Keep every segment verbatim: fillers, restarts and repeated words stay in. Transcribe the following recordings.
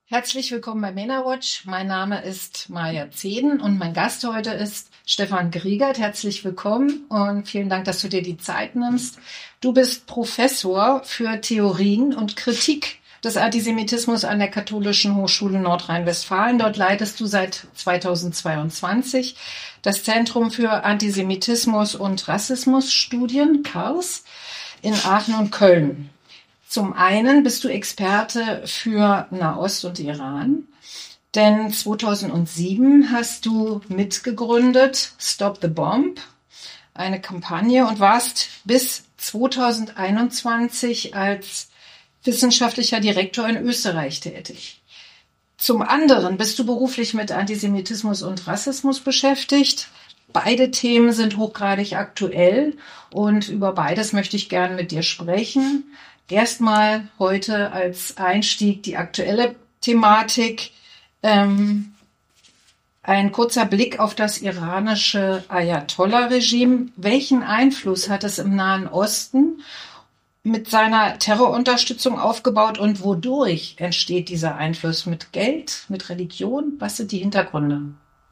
Herzlich willkommen bei MENA Watch. Mein Name ist Maja Zehden und mein Gast heute ist Stefan Griegert. Herzlich willkommen und vielen Dank, dass du dir die Zeit nimmst. Du bist Professor für Theorien und Kritik des Antisemitismus an der Katholischen Hochschule Nordrhein-Westfalen. Dort leitest du seit zweitausendzweiundzwanzig das Zentrum für Antisemitismus und Rassismusstudien, C A R S, in Aachen und Köln. Zum einen bist du Experte für Nahost und Iran, denn zweitausendsieben hast du mitgegründet Stop the Bomb, eine Kampagne, und warst bis zweitausendeinundzwanzig als wissenschaftlicher Direktor in Österreich tätig. Zum anderen bist du beruflich mit Antisemitismus und Rassismus beschäftigt. Beide Themen sind hochgradig aktuell und über beides möchte ich gerne mit dir sprechen. Erstmal heute als Einstieg die aktuelle Thematik. Ähm, ein kurzer Blick auf das iranische Ayatollah-Regime. Welchen Einfluss hat es im Nahen Osten mit seiner Terrorunterstützung aufgebaut und wodurch entsteht dieser Einfluss? Mit Geld, mit Religion? Was sind die Hintergründe?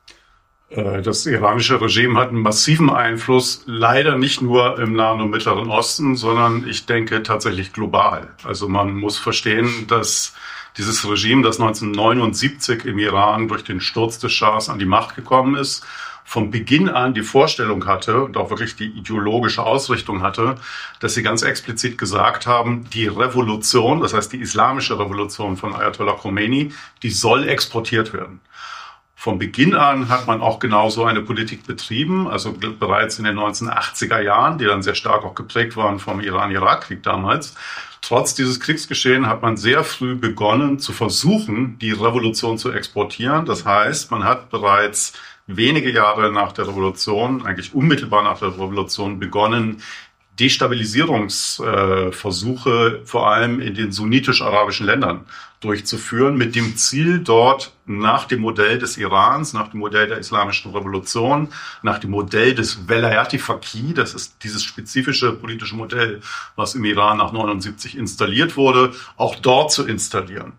Das iranische Regime hat einen massiven Einfluss, leider nicht nur im Nahen und Mittleren Osten, sondern ich denke tatsächlich global. Also man muss verstehen, dass dieses Regime, das neunzehnhundertneunundsiebzig im Iran durch den Sturz des Schahs an die Macht gekommen ist, von Beginn an die Vorstellung hatte und auch wirklich die ideologische Ausrichtung hatte, dass sie ganz explizit gesagt haben, die Revolution, das heißt die islamische Revolution von Ayatollah Khomeini, die soll exportiert werden. Von Beginn an hat man auch genauso eine Politik betrieben, also bereits in den neunzehnhundertachtziger Jahren, die dann sehr stark auch geprägt waren vom Iran-Irak-Krieg damals. Trotz dieses Kriegsgeschehen hat man sehr früh begonnen zu versuchen, die Revolution zu exportieren. Das heißt, man hat bereits wenige Jahre nach der Revolution, eigentlich unmittelbar nach der Revolution, begonnen, Destabilisierungsversuche vor allem in den sunnitisch-arabischen Ländern durchzuführen, mit dem Ziel, dort nach dem Modell des Irans, nach dem Modell der Islamischen Revolution, nach dem Modell des Velayat-i-Faqih, das ist dieses spezifische politische Modell, was im Iran nach neunundsiebzig installiert wurde, auch dort zu installieren.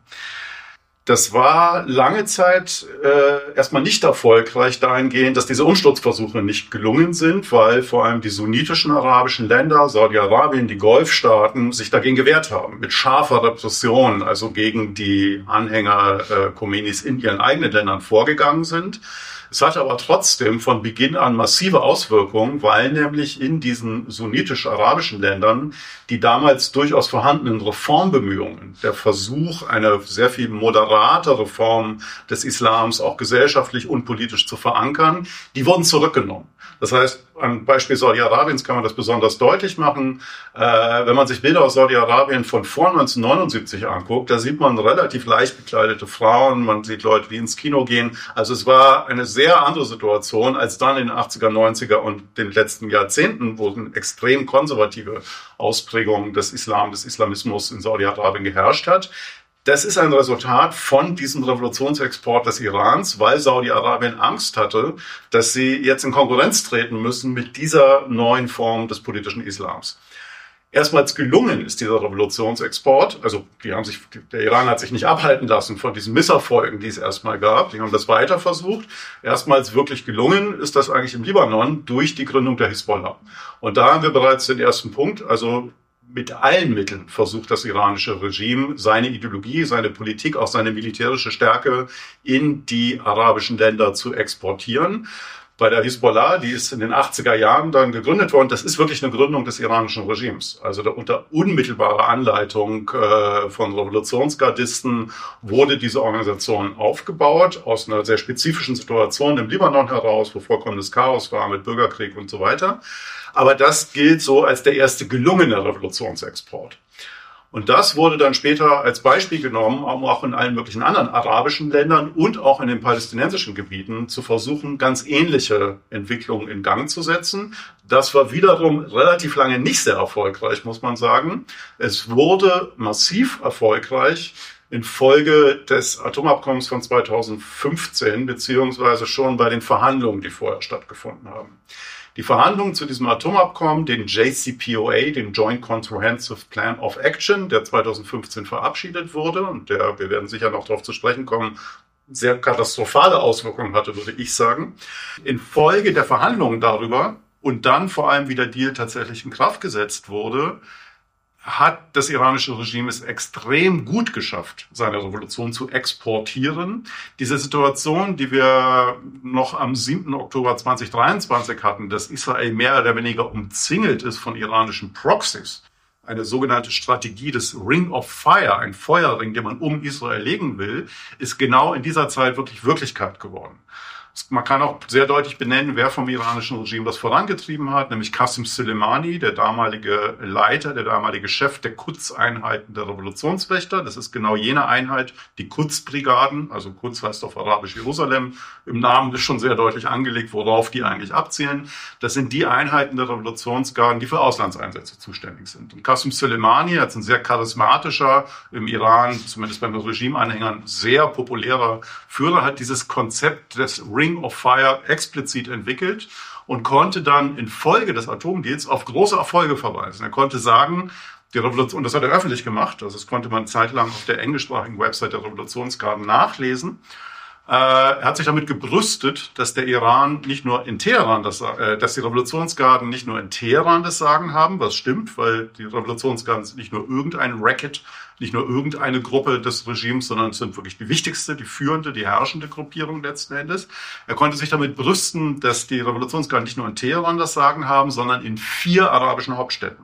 Das war lange Zeit äh, erstmal nicht erfolgreich dahingehend, dass diese Umsturzversuche nicht gelungen sind, weil vor allem die sunnitischen arabischen Länder, Saudi-Arabien, die Golfstaaten sich dagegen gewehrt haben, mit scharfer Repression, also gegen die Anhänger äh, Khomeinis in ihren eigenen Ländern vorgegangen sind. Es hatte aber trotzdem von Beginn an massive Auswirkungen, weil nämlich in diesen sunnitisch-arabischen Ländern die damals durchaus vorhandenen Reformbemühungen, der Versuch, eine sehr viel moderatere Form des Islams auch gesellschaftlich und politisch zu verankern, die wurden zurückgenommen. Das heißt, am Beispiel Saudi-Arabiens kann man das besonders deutlich machen. Äh, wenn man sich Bilder aus Saudi-Arabien von vor neunzehnhundertneunundsiebzig anguckt, da sieht man relativ leicht bekleidete Frauen, man sieht Leute, die ins Kino gehen. Also es war eine sehr andere Situation als dann in den achtziger, neunziger und den letzten Jahrzehnten, wo eine extrem konservative Ausprägung des Islam, des Islamismus in Saudi-Arabien geherrscht hat. Das ist ein Resultat von diesem Revolutionsexport des Irans, weil Saudi-Arabien Angst hatte, dass sie jetzt in Konkurrenz treten müssen mit dieser neuen Form des politischen Islams. Erstmals gelungen ist dieser Revolutionsexport, also die haben sich, der Iran hat sich nicht abhalten lassen von diesen Misserfolgen, die es erstmal gab, die haben das weiter versucht. Erstmals wirklich gelungen ist das eigentlich im Libanon durch die Gründung der Hisbollah. Und da haben wir bereits den ersten Punkt, also mit allen Mitteln versucht das iranische Regime, seine Ideologie, seine Politik, auch seine militärische Stärke in die arabischen Länder zu exportieren. Bei der Hisbollah, die ist in den achtziger Jahren dann gegründet worden, das ist wirklich eine Gründung des iranischen Regimes. Also da unter unmittelbarer Anleitung äh, von Revolutionsgardisten wurde diese Organisation aufgebaut, aus einer sehr spezifischen Situation im Libanon heraus, wo vollkommenes Chaos war mit Bürgerkrieg und so weiter. Aber das gilt so als der erste gelungene Revolutionsexport. Und das wurde dann später als Beispiel genommen, um auch in allen möglichen anderen arabischen Ländern und auch in den palästinensischen Gebieten zu versuchen, ganz ähnliche Entwicklungen in Gang zu setzen. Das war wiederum relativ lange nicht sehr erfolgreich, muss man sagen. Es wurde massiv erfolgreich infolge des Atomabkommens von zweitausendfünfzehn, beziehungsweise schon bei den Verhandlungen, die vorher stattgefunden haben. Die Verhandlungen zu diesem Atomabkommen, den J C P O A, den Joint Comprehensive Plan of Action, der zweitausendfünfzehn verabschiedet wurde und der, wir werden sicher noch darauf zu sprechen kommen, sehr katastrophale Auswirkungen hatte, würde ich sagen. Infolge der Verhandlungen darüber und dann vor allem, wie der Deal tatsächlich in Kraft gesetzt wurde, hat das iranische Regime es extrem gut geschafft, seine Revolution zu exportieren. Diese Situation, die wir noch am siebten Oktober zweitausenddreiundzwanzig hatten, dass Israel mehr oder weniger umzingelt ist von iranischen Proxys, eine sogenannte Strategie des Ring of Fire, ein Feuerring, den man um Israel legen will, ist genau in dieser Zeit wirklich Wirklichkeit geworden. Man kann auch sehr deutlich benennen, wer vom iranischen Regime das vorangetrieben hat, nämlich Qasem Soleimani, der damalige Leiter, der damalige Chef der Quds-Einheiten der Revolutionswächter. Das ist genau jene Einheit, die Quds-Brigaden, also Quds heißt auf Arabisch Jerusalem, im Namen ist schon sehr deutlich angelegt, worauf die eigentlich abzielen. Das sind die Einheiten der Revolutionsgarden, die für Auslandseinsätze zuständig sind. Und Qasem Soleimani, als ein sehr charismatischer, im Iran, zumindest bei den Regimeanhängern, sehr populärer Führer, hat dieses Konzept des Ring of Fire explizit entwickelt und konnte dann infolge des Atomdeals auf große Erfolge verweisen. Er konnte sagen, die Revolution, und das hat er öffentlich gemacht, also das konnte man zeitlang auf der englischsprachigen Website der Revolutionsgarden nachlesen. Äh, er hat sich damit gebrüstet, dass der Iran nicht nur in Teheran, das, äh, dass die Revolutionsgarden nicht nur in Teheran das Sagen haben, was stimmt, weil die Revolutionsgarden sind nicht nur irgendein Racket, nicht nur irgendeine Gruppe des Regimes, sondern es sind wirklich die wichtigste, die führende, die herrschende Gruppierung letzten Endes. Er konnte sich damit brüsten, dass die Revolutionsgarden nicht nur in Teheran das Sagen haben, sondern in vier arabischen Hauptstädten.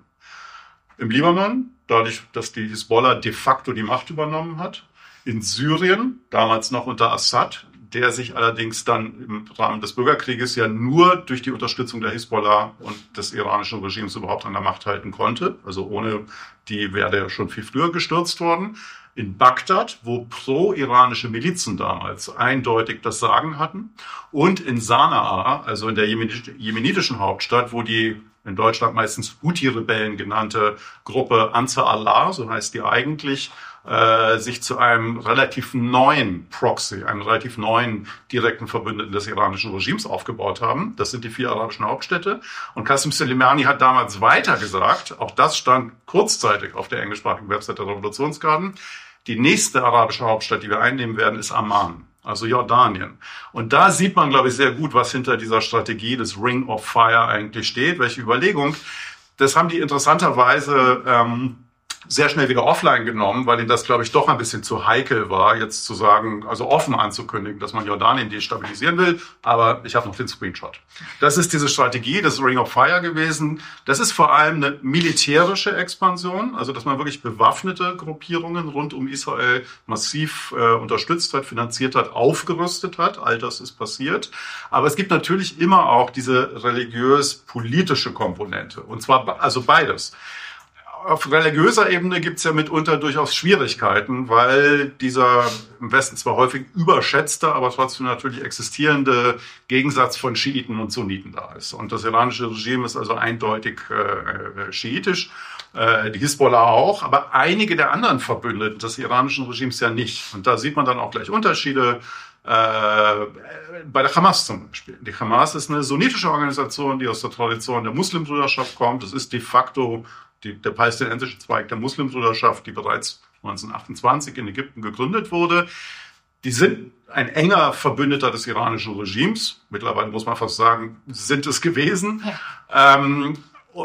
Im Libanon, dadurch, dass die Hisbollah de facto die Macht übernommen hat. In Syrien, damals noch unter Assad, der sich allerdings dann im Rahmen des Bürgerkrieges ja nur durch die Unterstützung der Hisbollah und des iranischen Regimes überhaupt an der Macht halten konnte. Also ohne die wäre er schon viel früher gestürzt worden. In Bagdad, wo pro-iranische Milizen damals eindeutig das Sagen hatten. Und in Sanaa, also in der jemenitischen Hauptstadt, wo die in Deutschland meistens Houthi-Rebellen genannte Gruppe Ansar Allah, so heißt die eigentlich, äh, sich zu einem relativ neuen Proxy, einem relativ neuen direkten Verbündeten des iranischen Regimes aufgebaut haben. Das sind die vier arabischen Hauptstädte. Und Qasem Soleimani hat damals weiter gesagt, auch das stand kurzzeitig auf der englischsprachigen Website der Revolutionsgarden, die nächste arabische Hauptstadt, die wir einnehmen werden, ist Amman, also Jordanien. Und da sieht man, glaube ich, sehr gut, was hinter dieser Strategie des Ring of Fire eigentlich steht, welche Überlegung. Das haben die interessanterweise ähm, sehr schnell wieder offline genommen, weil ihnen das, glaube ich, doch ein bisschen zu heikel war, jetzt zu sagen, also offen anzukündigen, dass man Jordanien destabilisieren will. Aber ich habe noch den Screenshot. Das ist diese Strategie des Ring of Fire gewesen. Das ist vor allem eine militärische Expansion, also dass man wirklich bewaffnete Gruppierungen rund um Israel massiv äh, unterstützt hat, finanziert hat, aufgerüstet hat. All das ist passiert. Aber es gibt natürlich immer auch diese religiös-politische Komponente. Und zwar also beides. Auf religiöser Ebene gibt es ja mitunter durchaus Schwierigkeiten, weil dieser im Westen zwar häufig überschätzte, aber trotzdem natürlich existierende Gegensatz von Schiiten und Sunniten da ist. Und das iranische Regime ist also eindeutig äh, schiitisch, äh, die Hisbollah auch, aber einige der anderen Verbündeten des iranischen Regimes ja nicht. Und da sieht man dann auch gleich Unterschiede. Äh, bei der Hamas zum Beispiel. Die Hamas ist eine sunnitische Organisation, die aus der Tradition der Muslimbruderschaft kommt. Das ist de facto die, der palästinensische Zweig der Muslimbruderschaft, die bereits neunzehnhundertachtundzwanzig in Ägypten gegründet wurde. Die sind ein enger Verbündeter des iranischen Regimes. Mittlerweile muss man fast sagen, sind es gewesen. Ja. Ähm,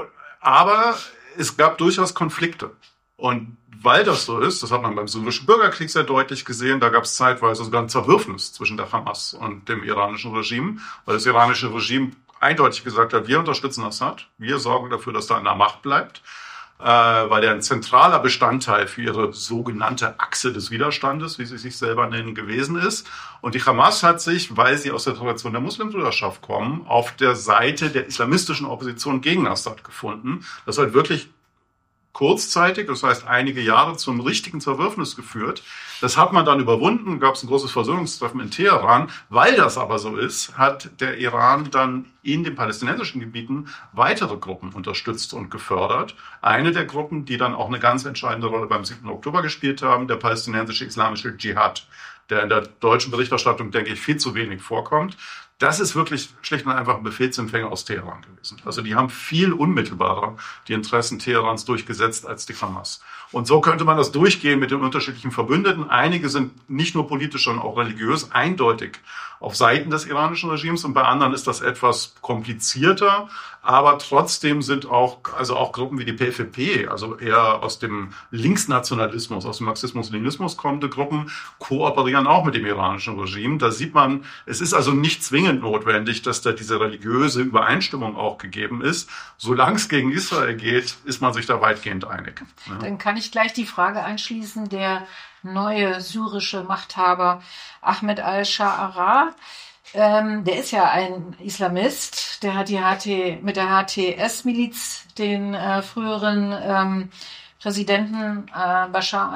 aber es gab durchaus Konflikte. Und weil das so ist, das hat man beim syrischen Bürgerkrieg sehr deutlich gesehen, da gab es zeitweise sogar ein Zerwürfnis zwischen der Hamas und dem iranischen Regime, weil das iranische Regime eindeutig gesagt hat, wir unterstützen Assad, wir sorgen dafür, dass er an der Macht bleibt, äh, weil er ein zentraler Bestandteil für ihre sogenannte Achse des Widerstandes, wie sie sich selber nennen, gewesen ist. Und die Hamas hat sich, weil sie aus der Tradition der Muslimbruderschaft kommen, auf der Seite der islamistischen Opposition gegen Assad gefunden. Das hat wirklich kurzzeitig, das heißt einige Jahre, zum richtigen Zerwürfnis geführt. Das hat man dann überwunden, gab es ein großes Versöhnungstreffen in Teheran. Weil das aber so ist, hat der Iran dann in den palästinensischen Gebieten weitere Gruppen unterstützt und gefördert. Eine der Gruppen, die dann auch eine ganz entscheidende Rolle beim siebten Oktober gespielt haben, der palästinensische islamische Dschihad, der in der deutschen Berichterstattung, denke ich, viel zu wenig vorkommt. Das ist wirklich schlicht und einfach ein Befehlsempfänger aus Teheran gewesen. Also die haben viel unmittelbarer die Interessen Teherans durchgesetzt als die Hamas. Und so könnte man das durchgehen mit den unterschiedlichen Verbündeten. Einige sind nicht nur politisch, sondern auch religiös eindeutig auf Seiten des iranischen Regimes und bei anderen ist das etwas komplizierter. Aber trotzdem sind auch, also auch Gruppen wie die P F P, also eher aus dem Linksnationalismus, aus dem Marxismus-Leninismus kommende Gruppen, kooperieren auch mit dem iranischen Regime. Da sieht man, es ist also nicht zwingend notwendig, dass da diese religiöse Übereinstimmung auch gegeben ist. Solange es gegen Israel geht, ist man sich da weitgehend einig. Ja. Dann kann ich gleich die Frage einschließen, der neue syrische Machthaber Ahmed al-Shara, ähm, der ist ja ein Islamist, der hat die H T, mit der H T S-Miliz den äh, früheren ähm, Präsidenten äh, Bashar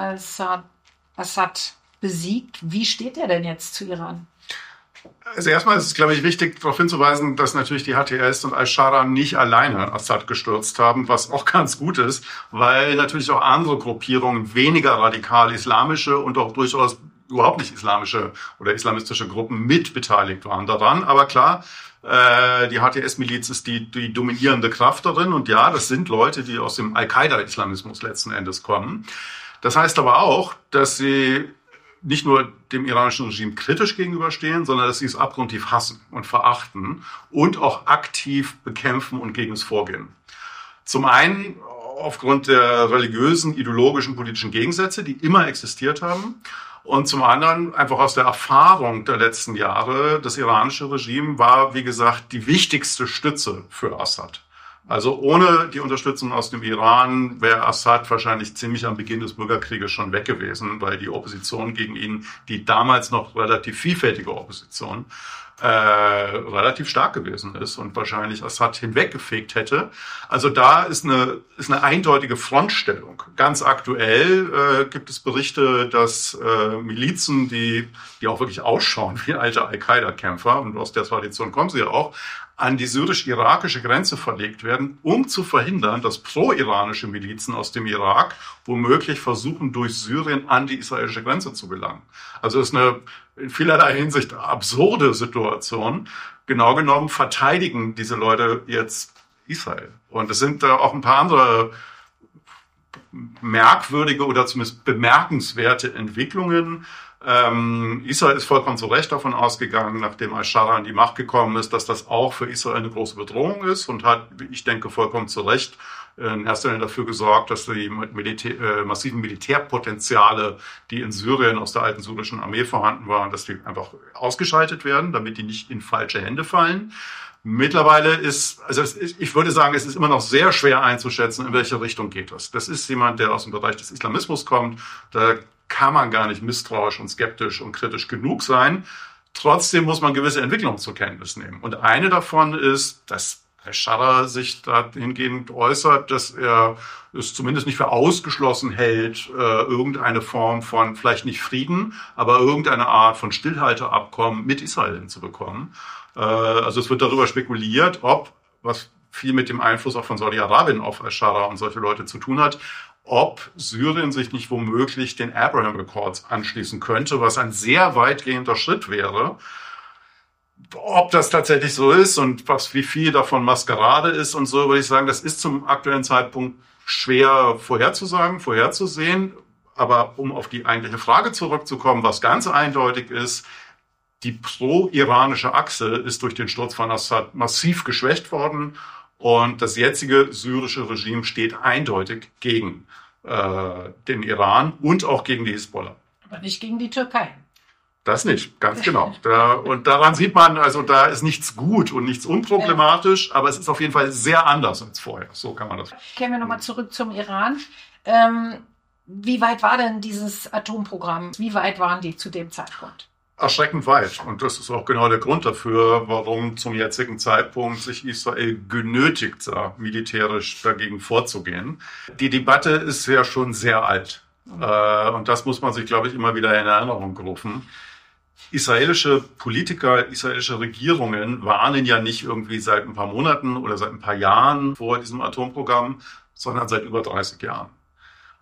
al-Assad besiegt. Wie steht er denn jetzt zu Iran? Also erstmal ist es, glaube ich, wichtig, darauf hinzuweisen, dass natürlich die H T S und al-Shara nicht alleine Assad gestürzt haben, was auch ganz gut ist, weil natürlich auch andere Gruppierungen, weniger radikal islamische und auch durchaus überhaupt nicht islamische oder islamistische Gruppen mit beteiligt waren daran. Aber klar, äh, die H T S-Miliz ist die, die dominierende Kraft darin. Und ja, das sind Leute, die aus dem Al-Qaida-Islamismus letzten Endes kommen. Das heißt aber auch, dass sie nicht nur dem iranischen Regime kritisch gegenüberstehen, sondern dass sie es abgrundtief hassen und verachten und auch aktiv bekämpfen und gegen es vorgehen. Zum einen aufgrund der religiösen, ideologischen, politischen Gegensätze, die immer existiert haben. Und zum anderen einfach aus der Erfahrung der letzten Jahre, das iranische Regime war, wie gesagt, die wichtigste Stütze für Assad. Also ohne die Unterstützung aus dem Iran wäre Assad wahrscheinlich ziemlich am Beginn des Bürgerkrieges schon weg gewesen, weil die Opposition gegen ihn, die damals noch relativ vielfältige Opposition, äh, relativ stark gewesen ist und wahrscheinlich Assad hinweggefegt hätte. Also da ist eine, ist eine eindeutige Frontstellung. Ganz aktuell äh, gibt es Berichte, dass äh, Milizen, die, die auch wirklich ausschauen wie alte Al-Qaida-Kämpfer, und aus der Tradition kommen sie ja auch, an die syrisch-irakische Grenze verlegt werden, um zu verhindern, dass pro-iranische Milizen aus dem Irak womöglich versuchen, durch Syrien an die israelische Grenze zu gelangen. Also es ist eine in vielerlei Hinsicht absurde Situation. Genau genommen verteidigen diese Leute jetzt Israel. Und es sind da auch ein paar andere merkwürdige oder zumindest bemerkenswerte Entwicklungen. Ähm, Israel ist vollkommen zu Recht davon ausgegangen, nachdem al-Shara an die Macht gekommen ist, dass das auch für Israel eine große Bedrohung ist und hat, ich denke, vollkommen zu Recht in erster Linie dafür gesorgt, dass die Militär, äh, massiven Militärpotenziale, die in Syrien aus der alten syrischen Armee vorhanden waren, dass die einfach ausgeschaltet werden, damit die nicht in falsche Hände fallen. Mittlerweile ist, also es ist, ich würde sagen, es ist immer noch sehr schwer einzuschätzen, in welche Richtung geht das. Das ist jemand, der aus dem Bereich des Islamismus kommt. Da kann man gar nicht misstrauisch und skeptisch und kritisch genug sein. Trotzdem muss man gewisse Entwicklungen zur Kenntnis nehmen. Und eine davon ist, dass al-Shara sich dahingehend äußert, dass er es zumindest nicht für ausgeschlossen hält, äh, irgendeine Form von, vielleicht nicht Frieden, aber irgendeine Art von Stillhalteabkommen mit Israel hinzubekommen. Äh, also es wird darüber spekuliert, ob, was viel mit dem Einfluss auch von Saudi-Arabien auf al-Shara und solche Leute zu tun hat, ob Syrien sich nicht womöglich den Abraham Accords anschließen könnte, was ein sehr weitgehender Schritt wäre. Ob das tatsächlich so ist und was, wie viel davon Maskerade ist und so, würde ich sagen, das ist zum aktuellen Zeitpunkt schwer vorherzusagen, vorherzusehen. Aber um auf die eigentliche Frage zurückzukommen, was ganz eindeutig ist, die pro-iranische Achse ist durch den Sturz von Assad massiv geschwächt worden und das jetzige syrische Regime steht eindeutig gegen äh, den Iran und auch gegen die Hisbollah. Aber nicht gegen die Türkei. Das nicht, ganz genau. Da, und daran sieht man, also da ist nichts gut und nichts unproblematisch, ja. Aber es ist auf jeden Fall sehr anders als vorher. So kann man das. Kehren wir nochmal zurück zum Iran. Ähm, wie weit war denn dieses Atomprogramm? Wie weit waren die zu dem Zeitpunkt? Erschreckend weit. Und das ist auch genau der Grund dafür, warum zum jetzigen Zeitpunkt sich Israel genötigt sah, militärisch dagegen vorzugehen. Die Debatte ist ja schon sehr alt. Mhm. Äh, und das muss man sich, glaube ich, immer wieder in Erinnerung rufen. Israelische Politiker, israelische Regierungen warnen ja nicht irgendwie seit ein paar Monaten oder seit ein paar Jahren vor diesem Atomprogramm, sondern seit über dreißig Jahren.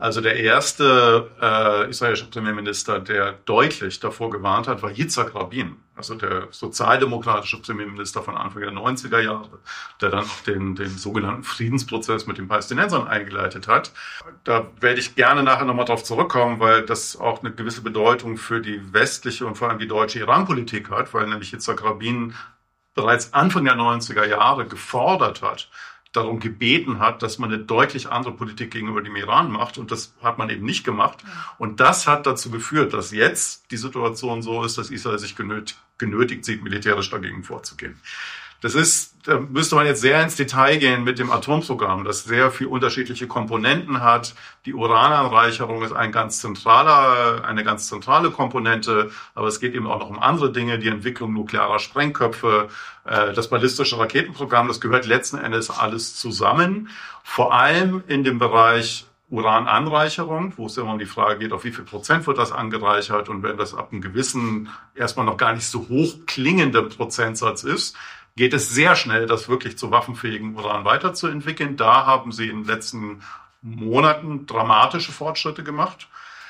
Also der erste äh, israelische Premierminister, der deutlich davor gewarnt hat, war Yitzhak Rabin, also der sozialdemokratische Premierminister von Anfang der neunziger Jahre, der dann auch den, den sogenannten Friedensprozess mit den Palästinensern eingeleitet hat. Da werde ich gerne nachher nochmal drauf zurückkommen, weil das auch eine gewisse Bedeutung für die westliche und vor allem die deutsche Iran-Politik hat, weil nämlich Yitzhak Rabin bereits Anfang der neunziger Jahre gefordert hat, darum gebeten hat, dass man eine deutlich andere Politik gegenüber dem Iran macht. Und das hat man eben nicht gemacht. Und das hat dazu geführt, dass jetzt die Situation so ist, dass Israel sich genötigt, genötigt sieht, militärisch dagegen vorzugehen. Das ist, da müsste man jetzt sehr ins Detail gehen mit dem Atomprogramm, das sehr viel unterschiedliche Komponenten hat. Die Urananreicherung ist ein ganz zentraler, eine ganz zentrale Komponente, aber es geht eben auch noch um andere Dinge, die Entwicklung nuklearer Sprengköpfe, das ballistische Raketenprogramm, das gehört letzten Endes alles zusammen. Vor allem in dem Bereich Urananreicherung, wo es immer um die Frage geht, auf wie viel Prozent wird das angereichert, und wenn das ab einem gewissen, erstmal noch gar nicht so hoch klingenden Prozentsatz ist, geht es sehr schnell, das wirklich zu waffenfähigen Uran weiterzuentwickeln. Da haben sie in den letzten Monaten dramatische Fortschritte gemacht.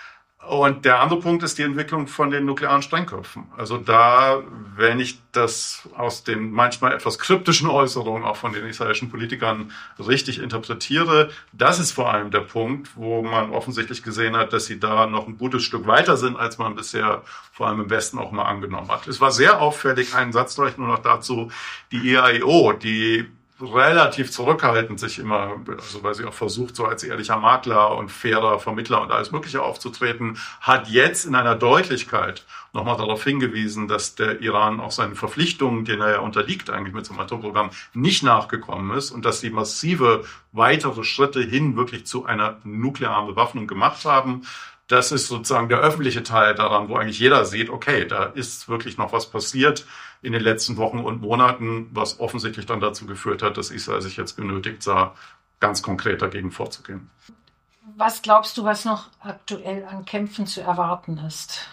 Und der andere Punkt ist die Entwicklung von den nuklearen Sprengköpfen. Also da, wenn ich das aus den manchmal etwas kryptischen Äußerungen auch von den israelischen Politikern richtig interpretiere, das ist vor allem der Punkt, wo man offensichtlich gesehen hat, dass sie da noch ein gutes Stück weiter sind, als man bisher vor allem im Westen auch mal angenommen hat. Es war sehr auffällig, einen Satz vielleicht nur noch dazu, die E A I O, die relativ zurückhaltend sich immer, also weil sie auch versucht, so als ehrlicher Makler und fairer Vermittler und alles Mögliche aufzutreten, hat jetzt in einer Deutlichkeit nochmal darauf hingewiesen, dass der Iran auch seinen Verpflichtungen, denen er ja unterliegt eigentlich mit so einem Atomprogramm, nicht nachgekommen ist und dass sie massive weitere Schritte hin wirklich zu einer nuklearen Bewaffnung gemacht haben. Das ist sozusagen der öffentliche Teil daran, wo eigentlich jeder sieht, okay, da ist wirklich noch was passiert in den letzten Wochen und Monaten, was offensichtlich dann dazu geführt hat, dass Israel sich jetzt genötigt sah, ganz konkret dagegen vorzugehen. Was glaubst du, was noch aktuell an Kämpfen zu erwarten ist?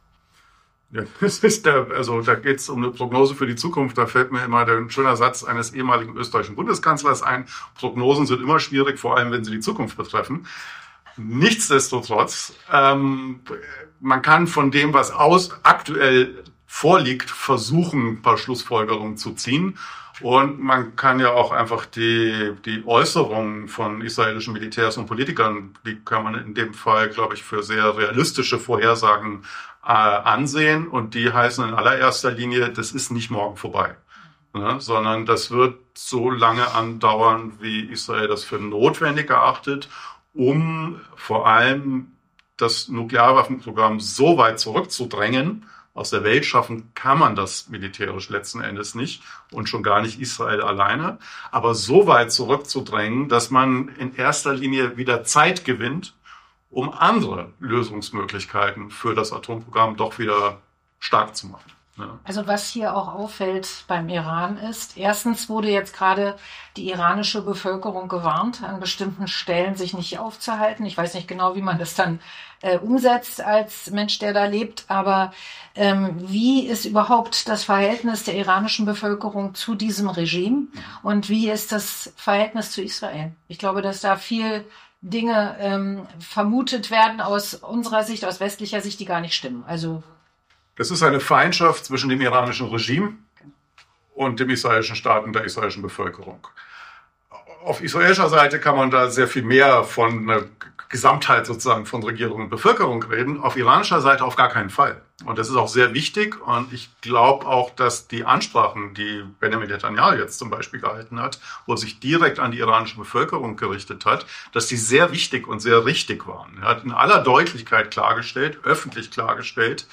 Ja, das ist der, also da geht es um eine Prognose für die Zukunft. Da fällt mir immer der schöne Satz eines ehemaligen österreichischen Bundeskanzlers ein. Prognosen sind immer schwierig, vor allem wenn sie die Zukunft betreffen. Nichtsdestotrotz, ähm, man kann von dem, was aus aktuell vorliegt, versuchen, ein paar Schlussfolgerungen zu ziehen. Und man kann ja auch einfach die, die Äußerungen von israelischen Militärs und Politikern, die kann man in dem Fall, glaube ich, für sehr realistische Vorhersagen äh, ansehen. Und die heißen in allererster Linie, das ist nicht morgen vorbei. Ne, sondern das wird so lange andauern, wie Israel das für notwendig erachtet, um vor allem das Nuklearwaffenprogramm so weit zurückzudrängen. Aus der Welt schaffen kann man das militärisch letzten Endes nicht und schon gar nicht Israel alleine. Aber so weit zurückzudrängen, dass man in erster Linie wieder Zeit gewinnt, um andere Lösungsmöglichkeiten für das Atomprogramm doch wieder stark zu machen. Ja. Also was hier auch auffällt beim Iran ist, erstens wurde jetzt gerade die iranische Bevölkerung gewarnt, an bestimmten Stellen sich nicht aufzuhalten. Ich weiß nicht genau, wie man das dann äh, umsetzt als Mensch, der da lebt, aber ähm, wie ist überhaupt das Verhältnis der iranischen Bevölkerung zu diesem Regime und wie ist das Verhältnis zu Israel? Ich glaube, dass da viel Dinge ähm, vermutet werden aus unserer Sicht, aus westlicher Sicht, die gar nicht stimmen. Also das ist eine Feindschaft zwischen dem iranischen Regime und dem israelischen Staat und der israelischen Bevölkerung. Auf israelischer Seite kann man da sehr viel mehr von einer Gesamtheit sozusagen von Regierung und Bevölkerung reden. Auf iranischer Seite auf gar keinen Fall. Und das ist auch sehr wichtig. Und ich glaube auch, dass die Ansprachen, die Benjamin Netanyahu jetzt zum Beispiel gehalten hat, wo er sich direkt an die iranische Bevölkerung gerichtet hat, dass die sehr wichtig und sehr richtig waren. Er hat in aller Deutlichkeit klargestellt, öffentlich klargestellt,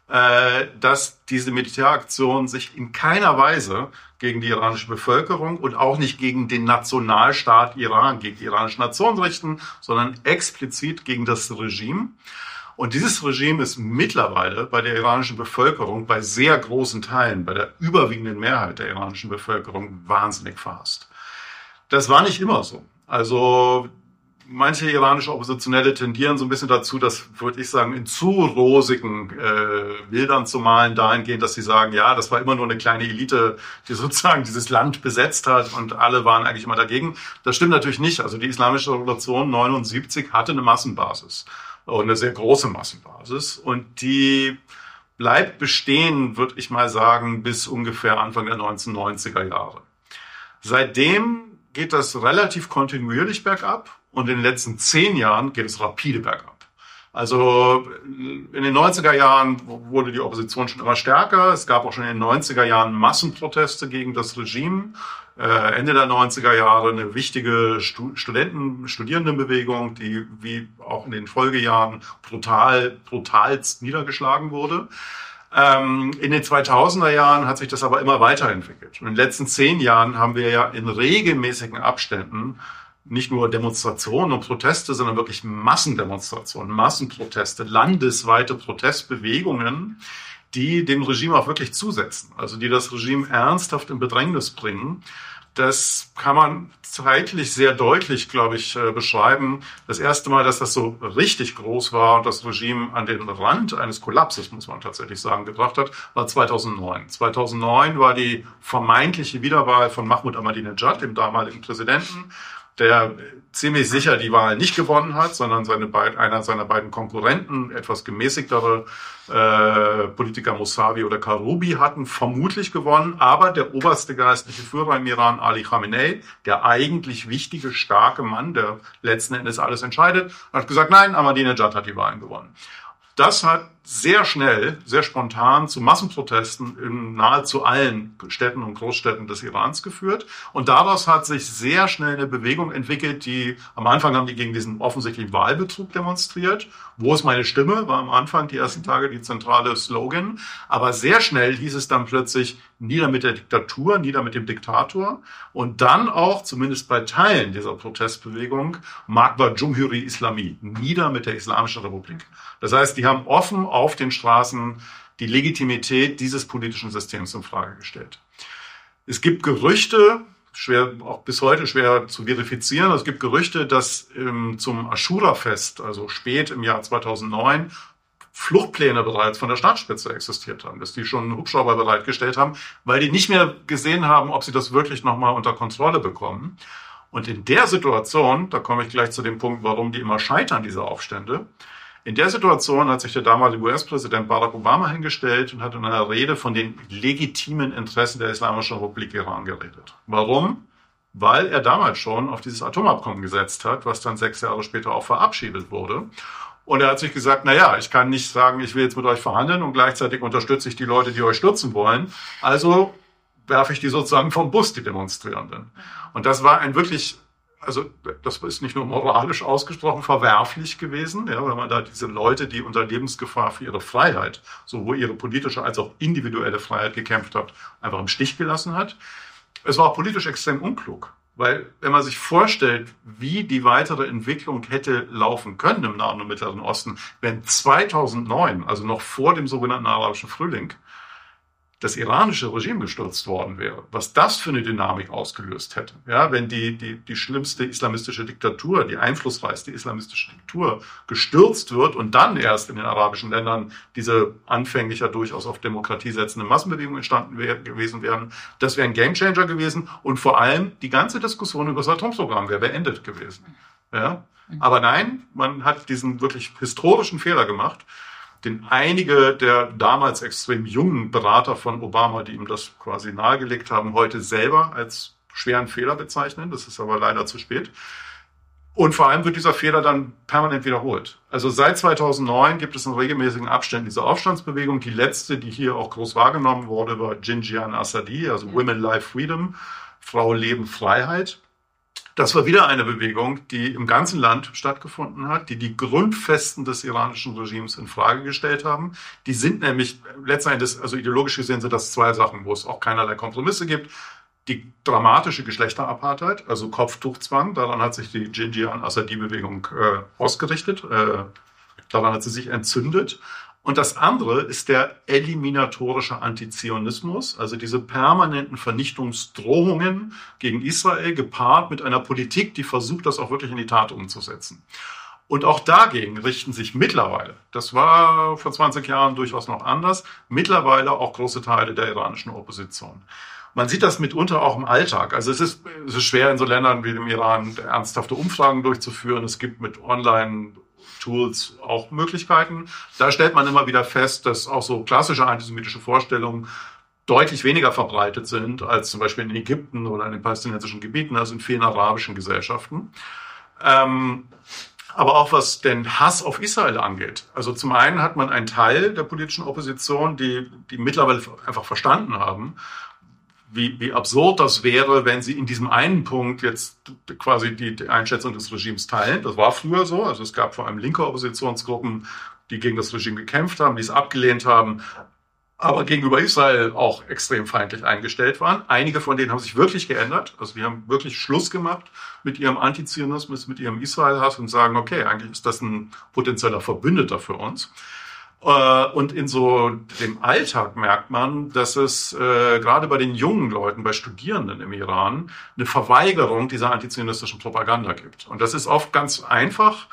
dass diese Militäraktion sich in keiner Weise gegen die iranische Bevölkerung und auch nicht gegen den Nationalstaat Iran, gegen die iranische Nation richten, sondern explizit gegen das Regime. Und dieses Regime ist mittlerweile bei der iranischen Bevölkerung, bei sehr großen Teilen, bei der überwiegenden Mehrheit der iranischen Bevölkerung wahnsinnig verhasst. Das war nicht immer so. Also manche iranische Oppositionelle tendieren so ein bisschen dazu, das würde ich sagen, in zu rosigen äh, Bildern zu malen, dahingehend, dass sie sagen, ja, das war immer nur eine kleine Elite, die sozusagen dieses Land besetzt hat und alle waren eigentlich immer dagegen. Das stimmt natürlich nicht. Also die Islamische Revolution neunundsiebzig hatte eine Massenbasis und eine sehr große Massenbasis und die bleibt bestehen, würde ich mal sagen, bis ungefähr Anfang der neunzehnhundertneunziger Jahre. Seitdem geht das relativ kontinuierlich bergab und in den letzten zehn Jahren geht es rapide bergab. Also in den neunziger Jahren wurde die Opposition schon immer stärker. Es gab auch schon in den neunziger Jahren Massenproteste gegen das Regime. Äh, Ende der neunziger Jahre eine wichtige Studenten, Studierendenbewegung, die wie auch in den Folgejahren brutal, brutalst niedergeschlagen wurde. Ähm, in den zweitausender Jahren hat sich das aber immer weiterentwickelt. Und in den letzten zehn Jahren haben wir ja in regelmäßigen Abständen nicht nur Demonstrationen und Proteste, sondern wirklich Massendemonstrationen, Massenproteste, landesweite Protestbewegungen, die dem Regime auch wirklich zusetzen, also die das Regime ernsthaft in Bedrängnis bringen. Das kann man zeitlich sehr deutlich, glaube ich, beschreiben. Das erste Mal, dass das so richtig groß war und das Regime an den Rand eines Kollapses, muss man tatsächlich sagen, gebracht hat, war zweitausendneun. zweitausendneun war die vermeintliche Wiederwahl von Mahmoud Ahmadinejad, dem damaligen Präsidenten, der ziemlich sicher die Wahl nicht gewonnen hat, sondern seine beid, einer seiner beiden Konkurrenten, etwas gemäßigtere äh, Politiker Mousavi oder Karoubi, hatten vermutlich gewonnen. Aber der oberste geistliche Führer im Iran, Ali Khamenei, der eigentlich wichtige, starke Mann, der letzten Endes alles entscheidet, hat gesagt, nein, Ahmadinejad hat die Wahlen gewonnen. Das hat sehr schnell, sehr spontan zu Massenprotesten in nahezu allen Städten und Großstädten des Irans geführt. Und daraus hat sich sehr schnell eine Bewegung entwickelt, die am Anfang haben die gegen diesen offensichtlichen Wahlbetrug demonstriert. Wo ist meine Stimme? War am Anfang die ersten Tage die zentrale Slogan. Aber sehr schnell hieß es dann plötzlich, nieder mit der Diktatur, nieder mit dem Diktator. Und dann auch, zumindest bei Teilen dieser Protestbewegung, Magba Jumhuri Islami, nieder mit der Islamischen Republik. Das heißt, die haben offen auf den Straßen die Legitimität dieses politischen Systems in Frage gestellt. Es gibt Gerüchte, schwer, auch bis heute schwer zu verifizieren, es gibt Gerüchte, dass ähm, zum Aschura-Fest, also spät im Jahr zweitausendneun, Fluchtpläne bereits von der Staatsspitze existiert haben, dass die schon Hubschrauber bereitgestellt haben, weil die nicht mehr gesehen haben, ob sie das wirklich nochmal unter Kontrolle bekommen. Und in der Situation, da komme ich gleich zu dem Punkt, warum die immer scheitern, diese Aufstände, in der Situation hat sich der damalige U S-Präsident Barack Obama hingestellt und hat in einer Rede von den legitimen Interessen der Islamischen Republik Iran geredet. Warum? Weil er damals schon auf dieses Atomabkommen gesetzt hat, was dann sechs Jahre später auch verabschiedet wurde. Und er hat sich gesagt, na ja, ich kann nicht sagen, ich will jetzt mit euch verhandeln und gleichzeitig unterstütze ich die Leute, die euch stürzen wollen. Also werfe ich die sozusagen vom Bus, die Demonstrierenden. Und das war ein wirklich... Also das ist nicht nur moralisch ausgesprochen verwerflich gewesen, ja, weil man da diese Leute, die unter Lebensgefahr für ihre Freiheit, sowohl ihre politische als auch individuelle Freiheit gekämpft hat, einfach im Stich gelassen hat. Es war auch politisch extrem unklug, weil wenn man sich vorstellt, wie die weitere Entwicklung hätte laufen können im Nahen und Mittleren Osten, wenn zweitausendneun, also noch vor dem sogenannten Arabischen Frühling, das iranische Regime gestürzt worden wäre, was das für eine Dynamik ausgelöst hätte. Ja, wenn die, die, die schlimmste islamistische Diktatur, die einflussreichste islamistische Diktatur gestürzt wird und dann erst in den arabischen Ländern diese anfänglich ja durchaus auf Demokratie setzende Massenbewegung entstanden wär, gewesen wären, das wäre ein Gamechanger gewesen und vor allem die ganze Diskussion über das Atomprogramm wäre beendet gewesen. Ja? Aber nein, man hat diesen wirklich historischen Fehler gemacht, den einige der damals extrem jungen Berater von Obama, die ihm das quasi nahegelegt haben, heute selber als schweren Fehler bezeichnen. Das ist aber leider zu spät. Und vor allem wird dieser Fehler dann permanent wiederholt. Also seit zweitausendneun gibt es in regelmäßigen Abständen diese Aufstandsbewegung. Die letzte, die hier auch groß wahrgenommen wurde, war Jinjian Asadi, also Women Life Freedom, Frau Leben Freiheit. Das war wieder eine Bewegung, die im ganzen Land stattgefunden hat, die die Grundfesten des iranischen Regimes in Frage gestellt haben. Die sind nämlich letzten Endes, also ideologisch gesehen sind das zwei Sachen, wo es auch keinerlei Kompromisse gibt. Die dramatische Geschlechterapartheit, also Kopftuchzwang, daran hat sich die Jinjian Asadi-Bewegung äh, ausgerichtet, äh, daran hat sie sich entzündet. Und das andere ist der eliminatorische Antizionismus, also diese permanenten Vernichtungsdrohungen gegen Israel, gepaart mit einer Politik, die versucht, das auch wirklich in die Tat umzusetzen. Und auch dagegen richten sich mittlerweile, das war vor zwanzig Jahren durchaus noch anders, mittlerweile auch große Teile der iranischen Opposition. Man sieht das mitunter auch im Alltag. Also es ist, es ist schwer, in so Ländern wie dem Iran ernsthafte Umfragen durchzuführen. Es gibt mit Online-Tools auch Möglichkeiten. Da stellt man immer wieder fest, dass auch so klassische antisemitische Vorstellungen deutlich weniger verbreitet sind als zum Beispiel in Ägypten oder in den palästinensischen Gebieten, also in vielen arabischen Gesellschaften. Ähm, aber auch was den Hass auf Israel angeht. Also zum einen hat man einen Teil der politischen Opposition, die, die mittlerweile einfach verstanden haben, Wie, wie absurd das wäre, wenn sie in diesem einen Punkt jetzt quasi die, die Einschätzung des Regimes teilen. Das war früher so. Also es gab vor allem linke Oppositionsgruppen, die gegen das Regime gekämpft haben, die es abgelehnt haben, aber gegenüber Israel auch extrem feindlich eingestellt waren. Einige von denen haben sich wirklich geändert. Also die haben wirklich Schluss gemacht mit ihrem Antizionismus, mit ihrem Israel-Hass und sagen, okay, eigentlich ist das ein potenzieller Verbündeter für uns. Und in so dem Alltag merkt man, dass es äh, gerade bei den jungen Leuten, bei Studierenden im Iran, eine Verweigerung dieser antizionistischen Propaganda gibt. Und das ist oft ganz einfach.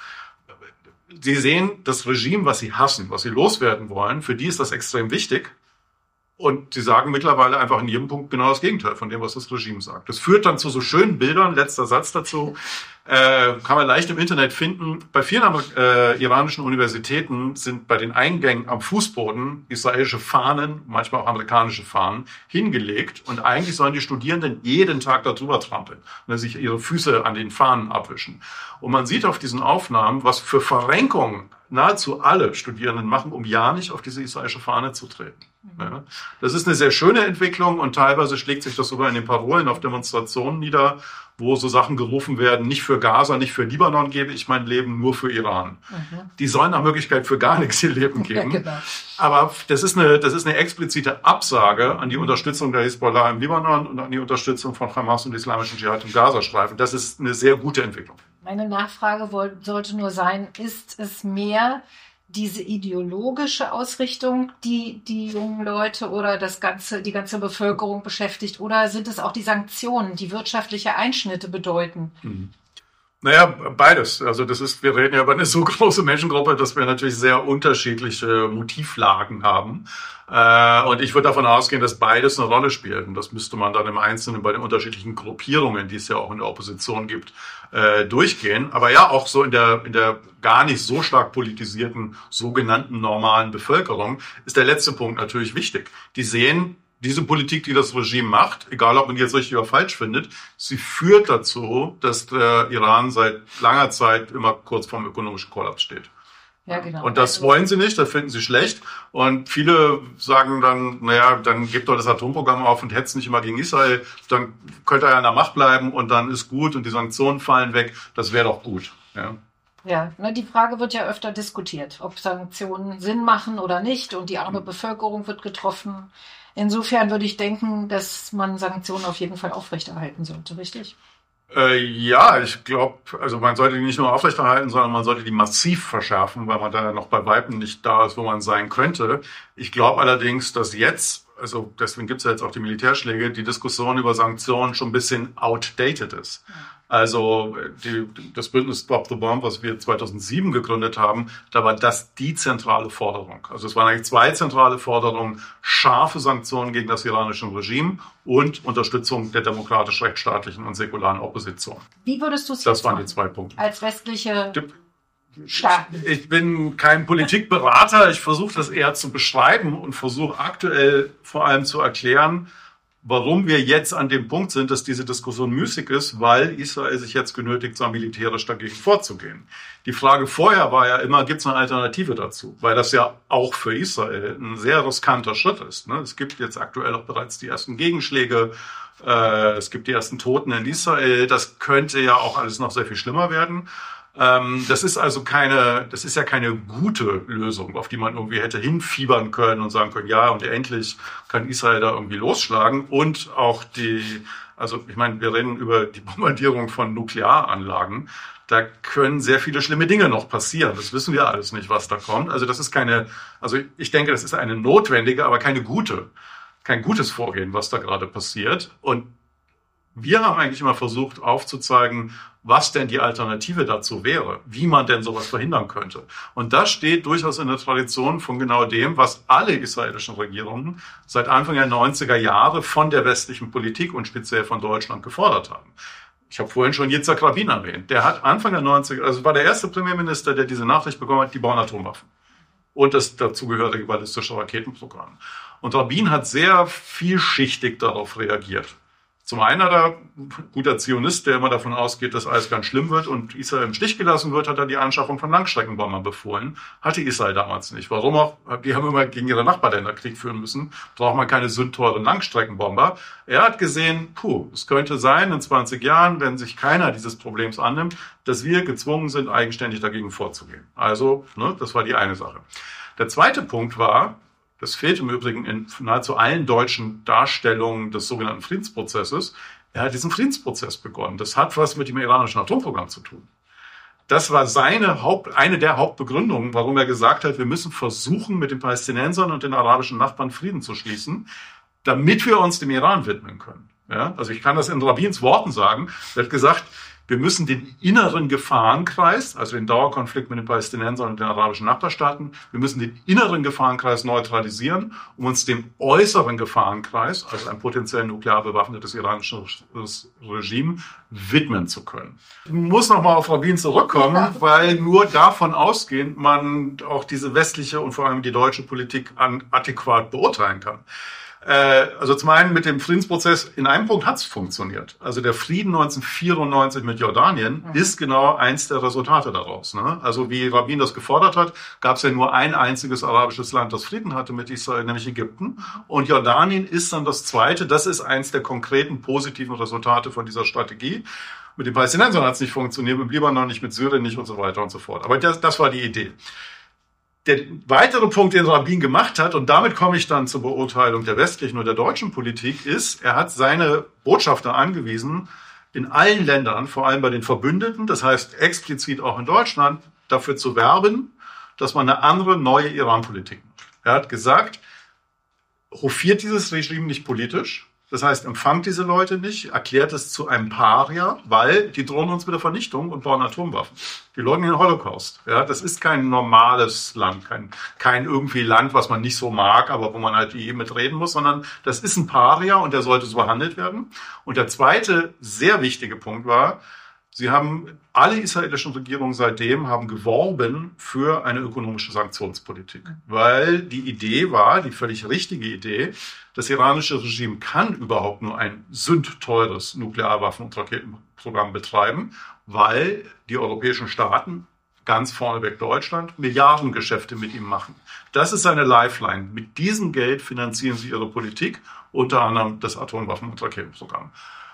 Sie sehen das Regime, was sie hassen, was sie loswerden wollen, für die ist das extrem wichtig. Und sie sagen mittlerweile einfach in jedem Punkt genau das Gegenteil von dem, was das Regime sagt. Das führt dann zu so schönen Bildern. Letzter Satz dazu. Äh, kann man leicht im Internet finden. Bei vielen äh, iranischen Universitäten sind bei den Eingängen am Fußboden israelische Fahnen, manchmal auch amerikanische Fahnen, hingelegt. Und eigentlich sollen die Studierenden jeden Tag darüber trampeln und sich ihre Füße an den Fahnen abwischen. Und man sieht auf diesen Aufnahmen, was für Verrenkungen nahezu alle Studierenden machen, um ja nicht auf diese israelische Fahne zu treten. Ja, das ist eine sehr schöne Entwicklung und teilweise schlägt sich das sogar in den Parolen auf Demonstrationen nieder, wo so Sachen gerufen werden, nicht für Gaza, nicht für Libanon gebe ich mein Leben, nur für Iran. Mhm. Die sollen nach Möglichkeit für gar nichts ihr Leben geben. Ja, genau. Aber das ist eine, das ist eine explizite Absage an die Unterstützung der Hisbollah im Libanon und an die Unterstützung von Hamas und islamischen Dschihad im Gazastreifen. Das ist eine sehr gute Entwicklung. Meine Nachfrage sollte nur sein, ist es mehr diese ideologische Ausrichtung, die die jungen Leute oder das ganze, die ganze Bevölkerung beschäftigt, oder sind es auch die Sanktionen, die wirtschaftliche Einschnitte bedeuten? Mhm. Naja, beides. Also das ist, wir reden ja über eine so große Menschengruppe, dass wir natürlich sehr unterschiedliche Motivlagen haben. Äh, und ich würde davon ausgehen, dass beides eine Rolle spielt. Und das müsste man dann im Einzelnen bei den unterschiedlichen Gruppierungen, die es ja auch in der Opposition gibt, äh, durchgehen. Aber ja, auch so in der, in der gar nicht so stark politisierten, sogenannten normalen Bevölkerung ist der letzte Punkt natürlich wichtig. Die sehen, diese Politik, die das Regime macht, egal ob man die jetzt richtig oder falsch findet, sie führt dazu, dass der Iran seit langer Zeit immer kurz vorm ökonomischen Kollaps steht. Ja, genau. Und das wollen sie nicht, das finden sie schlecht. Und viele sagen dann, naja, dann gebt doch das Atomprogramm auf und hetzt nicht immer gegen Israel, dann könnt ihr ja an der Macht bleiben und dann ist gut und die Sanktionen fallen weg. Das wäre doch gut. Ja. Ja, ne, die Frage wird ja öfter diskutiert, ob Sanktionen Sinn machen oder nicht, und die arme Bevölkerung wird getroffen. Insofern würde ich denken, dass man Sanktionen auf jeden Fall aufrechterhalten sollte, richtig? Äh, ja, ich glaube, also man sollte die nicht nur aufrechterhalten, sondern man sollte die massiv verschärfen, weil man da noch bei Weitem nicht da ist, wo man sein könnte. Ich glaube allerdings, dass jetzt, also deswegen gibt es ja jetzt auch die Militärschläge, die Diskussion über Sanktionen schon ein bisschen outdated ist. Ja. Also die, das Bündnis Stop the Bomb, was wir zweitausendsieben gegründet haben, da war das die zentrale Forderung. Also es waren eigentlich zwei zentrale Forderungen: scharfe Sanktionen gegen das iranische Regime und Unterstützung der demokratisch-rechtsstaatlichen und säkularen Opposition. Wie würdest du es Das waren die zwei Punkte. Als westliche Staaten? Ich bin kein Politikberater. Ich versuche das eher zu beschreiben und versuche aktuell vor allem zu erklären, warum wir jetzt an dem Punkt sind, dass diese Diskussion müßig ist, weil Israel sich jetzt genötigt sah, militärisch dagegen vorzugehen. Die Frage vorher war ja immer, gibt es eine Alternative dazu? Weil das ja auch für Israel ein sehr riskanter Schritt ist. Ne? Es gibt jetzt aktuell auch bereits die ersten Gegenschläge. Äh, es gibt die ersten Toten in Israel. Das könnte ja auch alles noch sehr viel schlimmer werden. Ähm, das ist also keine, das ist ja keine gute Lösung, auf die man irgendwie hätte hinfiebern können und sagen können, ja, und endlich kann Israel da irgendwie losschlagen. Und auch die Also ich meine, wir reden über die Bombardierung von Nuklearanlagen. Da können sehr viele schlimme Dinge noch passieren. Das wissen wir alles nicht, was da kommt. Also das ist keine, also ich denke, das ist eine notwendige, aber keine gute, kein gutes Vorgehen, was da gerade passiert. Und wir haben eigentlich immer versucht aufzuzeigen, was denn die Alternative dazu wäre, wie man denn sowas verhindern könnte. Und das steht durchaus in der Tradition von genau dem, was alle israelischen Regierungen seit Anfang der neunziger Jahre von der westlichen Politik und speziell von Deutschland gefordert haben. Ich habe vorhin schon Yitzhak Rabin erwähnt. Der hat Anfang der neunziger, also war der erste Premierminister, der diese Nachricht bekommen hat, die bauen Atomwaffen. Und das dazugehörige ballistische Raketenprogramm. Und Rabin hat sehr vielschichtig darauf reagiert. Zum einen hat er, guter Zionist, der immer davon ausgeht, dass alles ganz schlimm wird und Israel im Stich gelassen wird, hat er die Anschaffung von Langstreckenbombern befohlen. Hatte Israel damals nicht. Warum auch? Die haben immer gegen ihre Nachbarländer Krieg führen müssen. Braucht man keine sündteuren Langstreckenbomber. Er hat gesehen, puh, es könnte sein in zwanzig Jahren, wenn sich keiner dieses Problems annimmt, dass wir gezwungen sind, eigenständig dagegen vorzugehen. Also, ne, das war die eine Sache. Der zweite Punkt war, das fehlt im Übrigen in nahezu allen deutschen Darstellungen des sogenannten Friedensprozesses. Er hat diesen Friedensprozess begonnen. Das hat was mit dem iranischen Atomprogramm zu tun. Das war seine Haupt, eine der Hauptbegründungen, warum er gesagt hat, wir müssen versuchen, mit den Palästinensern und den arabischen Nachbarn Frieden zu schließen, damit wir uns dem Iran widmen können. Ja, also ich kann das in Rabins Worten sagen. Er hat gesagt, wir müssen den inneren Gefahrenkreis, also den Dauerkonflikt mit den Palästinensern und den arabischen Nachbarstaaten, wir müssen den inneren Gefahrenkreis neutralisieren, um uns dem äußeren Gefahrenkreis, also einem potenziell nuklear bewaffnetes iranisches Regime, widmen zu können. Ich muss nochmal auf Rabin zurückkommen, ja. Weil nur davon ausgehend man auch diese westliche und vor allem die deutsche Politik adäquat beurteilen kann. Also zum einen mit dem Friedensprozess, in einem Punkt hat es funktioniert. Also der Frieden neunzehnhundertvierundneunzig mit Jordanien mhm. ist genau eins der Resultate daraus. Ne? Also wie Rabin das gefordert hat, gab es ja nur ein einziges arabisches Land, das Frieden hatte mit Israel, nämlich Ägypten. Und Jordanien ist dann das zweite. Das ist eins der konkreten positiven Resultate von dieser Strategie. Mit den Palästinensern hat es nicht funktioniert, mit Libanon nicht, mit Syrien nicht und so weiter und so fort. Aber das, das war die Idee. Der weitere Punkt, den Rabin gemacht hat, und damit komme ich dann zur Beurteilung der westlichen und der deutschen Politik, ist, er hat seine Botschafter angewiesen, in allen Ländern, vor allem bei den Verbündeten, das heißt explizit auch in Deutschland, dafür zu werben, dass man eine andere, neue Iran-Politik macht. Er hat gesagt, hofiert dieses Regime nicht politisch, das heißt, empfangt diese Leute nicht, erklärt es zu einem Paria, weil die drohen uns mit der Vernichtung und bauen Atomwaffen. Die leugnen den Holocaust. Ja, das ist kein normales Land, kein, kein irgendwie Land, was man nicht so mag, aber wo man halt eh mitreden muss, sondern das ist ein Paria und der sollte so behandelt werden. Und der zweite sehr wichtige Punkt war, sie haben, alle israelischen Regierungen seitdem haben geworben für eine ökonomische Sanktionspolitik. Weil die Idee war, die völlig richtige Idee, das iranische Regime kann überhaupt nur ein sündteures Nuklearwaffen- und Raketenprogramm betreiben, weil die europäischen Staaten, ganz vorneweg Deutschland, Milliardengeschäfte mit ihm machen. Das ist seine Lifeline. Mit diesem Geld finanzieren sie ihre Politik, unter anderem das Atomwaffen- und Raketenprogramm.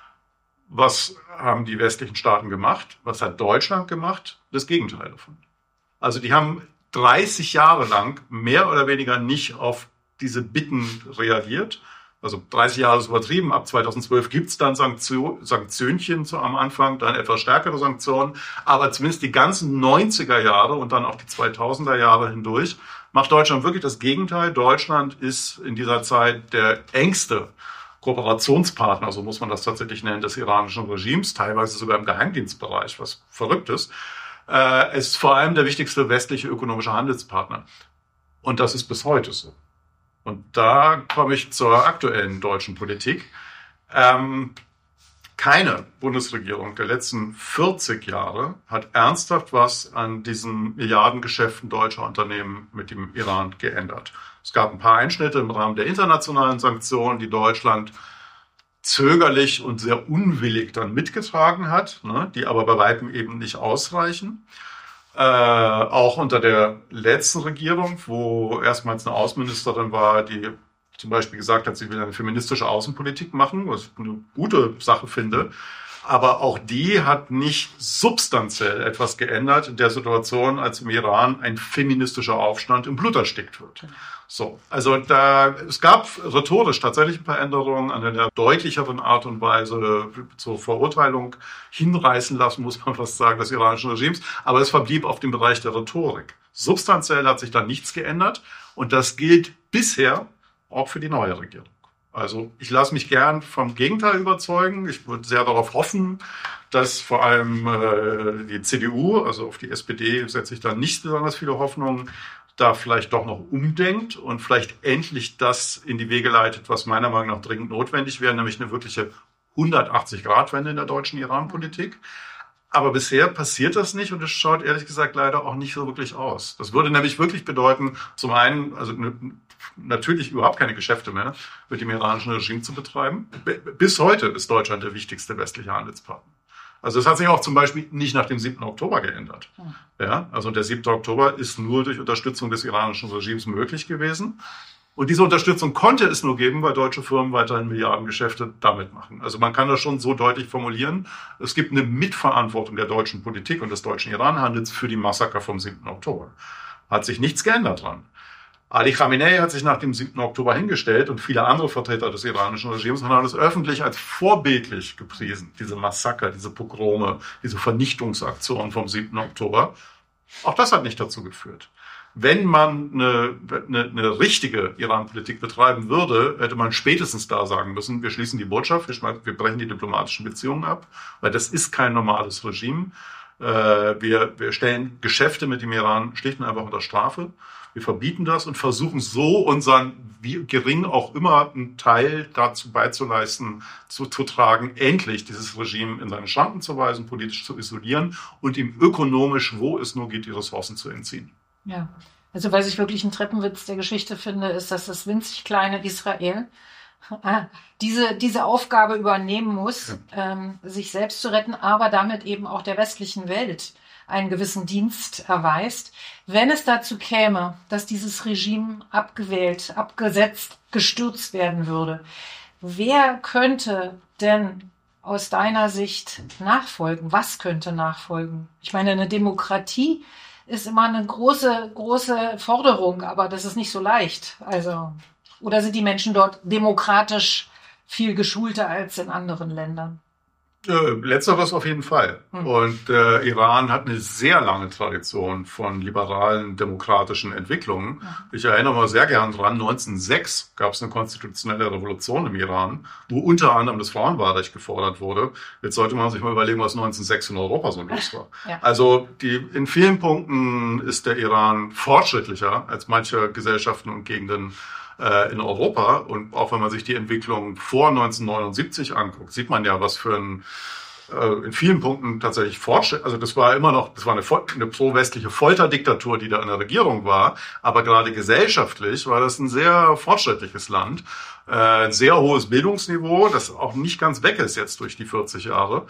Was haben die westlichen Staaten gemacht? Was hat Deutschland gemacht? Das Gegenteil davon. Also die haben dreißig Jahre lang mehr oder weniger nicht auf diese Bitten reagiert. Also dreißig Jahre ist übertrieben. Ab zweitausendzwölf gibt es dann Sanktion, Sanktionchen zu, am Anfang, dann etwas stärkere Sanktionen. Aber zumindest die ganzen neunziger Jahre und dann auch die zweitausender Jahre hindurch macht Deutschland wirklich das Gegenteil. Deutschland ist in dieser Zeit der engste Kooperationspartner, so muss man das tatsächlich nennen, des iranischen Regimes, teilweise sogar im Geheimdienstbereich, was verrückt ist. Äh, es ist vor allem der wichtigste westliche ökonomische Handelspartner. Und das ist bis heute so. Und da komme ich zur aktuellen deutschen Politik. Ähm, keine Bundesregierung der letzten vierzig Jahre hat ernsthaft was an diesen Milliardengeschäften deutscher Unternehmen mit dem Iran geändert. Es gab ein paar Einschnitte im Rahmen der internationalen Sanktionen, die Deutschland zögerlich und sehr unwillig dann mitgetragen hat, ne, die aber bei weitem eben nicht ausreichen. Äh, auch unter der letzten Regierung, wo erstmals eine Außenministerin war, die zum Beispiel gesagt hat, sie will eine feministische Außenpolitik machen, was ich eine gute Sache finde. Aber auch die hat nicht substanziell etwas geändert in der Situation, als im Iran ein feministischer Aufstand im Blut erstickt wird. So, also da, es gab rhetorisch tatsächlich ein paar Änderungen an einer deutlicheren Art und Weise zur Verurteilung hinreißen lassen, muss man fast sagen, des iranischen Regimes. Aber es verblieb auf dem Bereich der Rhetorik. Substanziell hat sich da nichts geändert. Und das gilt bisher auch für die neue Regierung. Also ich lasse mich gern vom Gegenteil überzeugen. Ich würde sehr darauf hoffen, dass vor allem äh, die C D U, also auf die S P D setze ich da nicht besonders viele Hoffnungen, da vielleicht doch noch umdenkt und vielleicht endlich das in die Wege leitet, was meiner Meinung nach dringend notwendig wäre, nämlich eine wirkliche hundertachtzig-Grad-Wende in der deutschen Iran-Politik. Aber bisher passiert das nicht und es schaut ehrlich gesagt leider auch nicht so wirklich aus. Das würde nämlich wirklich bedeuten, zum einen, also natürlich überhaupt keine Geschäfte mehr mit dem iranischen Regime zu betreiben. Bis heute ist Deutschland der wichtigste westliche Handelspartner. Also es hat sich auch zum Beispiel nicht nach dem siebten Oktober geändert. Ja, also der siebte Oktober ist nur durch Unterstützung des iranischen Regimes möglich gewesen. Und diese Unterstützung konnte es nur geben, weil deutsche Firmen weiterhin Milliardengeschäfte damit machen. Also man kann das schon so deutlich formulieren. Es gibt eine Mitverantwortung der deutschen Politik und des deutschen Iran-Handels für die Massaker vom siebten Oktober. Hat sich nichts geändert dran. Ali Khamenei hat sich nach dem siebten Oktober hingestellt und viele andere Vertreter des iranischen Regimes haben das öffentlich als vorbildlich gepriesen. Diese Massaker, diese Pogrome, diese Vernichtungsaktionen vom siebten Oktober. Auch das hat nicht dazu geführt. Wenn man eine, eine, eine richtige Iran-Politik betreiben würde, hätte man spätestens da sagen müssen, wir schließen die Botschaft, wir, schmeißen, wir brechen die diplomatischen Beziehungen ab, weil das ist kein normales Regime. Äh, wir, wir stellen Geschäfte mit dem Iran schlicht und einfach unter Strafe. Wir verbieten das und versuchen so unseren, wie gering auch immer, einen Teil dazu beizuleisten, zu, zu tragen, endlich dieses Regime in seine Schranken zu weisen, politisch zu isolieren und ihm ökonomisch, wo es nur geht, die Ressourcen zu entziehen. Ja, also was ich wirklich einen Treppenwitz der Geschichte finde, ist, dass das winzig kleine Israel diese, diese Aufgabe übernehmen muss, ja. ähm, sich selbst zu retten, aber damit eben auch der westlichen Welt einen gewissen Dienst erweist. Wenn es dazu käme, dass dieses Regime abgewählt, abgesetzt, gestürzt werden würde, wer könnte denn aus deiner Sicht nachfolgen? Was könnte nachfolgen? Ich meine, eine Demokratie ist immer eine große, große Forderung, aber das ist nicht so leicht. Also, oder sind die Menschen dort demokratisch viel geschulter als in anderen Ländern? Äh, letzteres auf jeden Fall. Hm. Und äh, Iran hat eine sehr lange Tradition von liberalen, demokratischen Entwicklungen. Ja. Ich erinnere mal sehr gern dran, neunzehnhundertsechs gab es eine konstitutionelle Revolution im Iran, wo unter anderem das Frauenwahlrecht gefordert wurde. Jetzt sollte man sich mal überlegen, was neunzehnhundertsechs in Europa so los war. Ja. Also die, in vielen Punkten ist der Iran fortschrittlicher als manche Gesellschaften und Gegenden in Europa. Und auch wenn man sich die Entwicklung vor neunzehnhundertneunundsiebzig anguckt, sieht man ja, was für ein äh, in vielen Punkten tatsächlich Fortschritt, also das war immer noch, das war eine, eine pro-westliche Folterdiktatur, die da in der Regierung war, aber gerade gesellschaftlich war das ein sehr fortschrittliches Land, äh, ein sehr hohes Bildungsniveau, das auch nicht ganz weg ist jetzt durch die vierzig Jahre.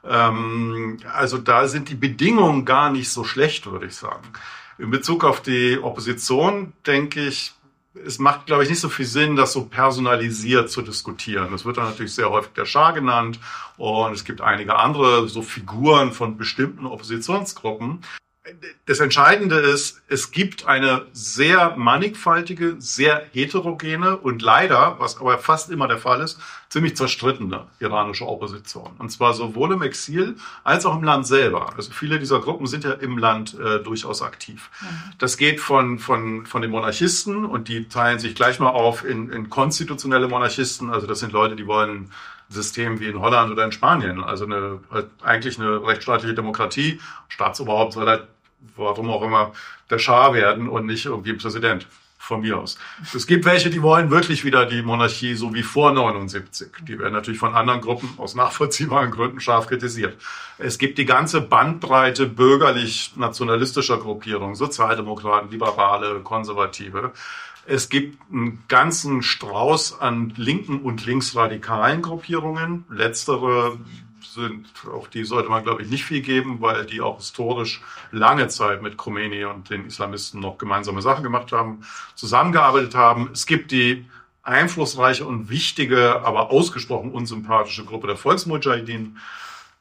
Ähm, also da sind die Bedingungen gar nicht so schlecht, würde ich sagen. In Bezug auf die Opposition denke ich, es macht, glaube ich, nicht so viel Sinn, das so personalisiert zu diskutieren. Das wird dann natürlich sehr häufig der Schah genannt und es gibt einige andere so Figuren von bestimmten Oppositionsgruppen. Das Entscheidende ist, es gibt eine sehr mannigfaltige, sehr heterogene und leider, was aber fast immer der Fall ist, ziemlich zerstrittene iranische Opposition. Und zwar sowohl im Exil als auch im Land selber. Also viele dieser Gruppen sind ja im Land äh, durchaus aktiv. Mhm. Das geht von, von, von den Monarchisten und die teilen sich gleich mal auf in, in konstitutionelle Monarchisten. Also das sind Leute, die wollen ein System wie in Holland oder in Spanien. Also eine, halt eigentlich eine rechtsstaatliche Demokratie. Staatsoberhaupt soll halt, warum auch immer, der Schah werden und nicht irgendwie Präsident. Von mir aus. Es gibt welche, die wollen wirklich wieder die Monarchie so wie vor neunundsiebzig. Die werden natürlich von anderen Gruppen aus nachvollziehbaren Gründen scharf kritisiert. Es gibt die ganze Bandbreite bürgerlich-nationalistischer Gruppierungen, Sozialdemokraten, Liberale, Konservative. Es gibt einen ganzen Strauß an linken und linksradikalen Gruppierungen. Letztere sind, auf die sollte man, glaube ich, nicht viel geben, weil die auch historisch lange Zeit mit Khomeini und den Islamisten noch gemeinsame Sachen gemacht haben, zusammengearbeitet haben. Es gibt die einflussreiche und wichtige, aber ausgesprochen unsympathische Gruppe der Volksmudschahidin.